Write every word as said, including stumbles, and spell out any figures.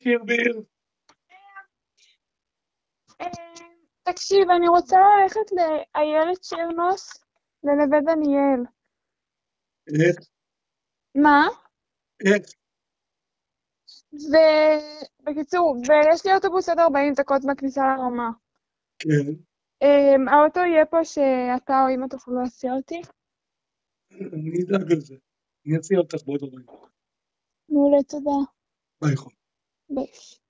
שיר ביר. תקשיב, אני רוצה ללכת לאיילת שרנוס לנווה דניאל. איך? מה? איך? ובקיצור, ויש לי אוטובוס עוד ארבעים דקות בכניסה לרמה. כן. Um, האוטו יהיה פה שאתה או אמא תוכלו להסיע אותי? אני אדאג על זה. אני אציע אותך בעוד הרבה. מעולה, תודה. ביי חום. ביי.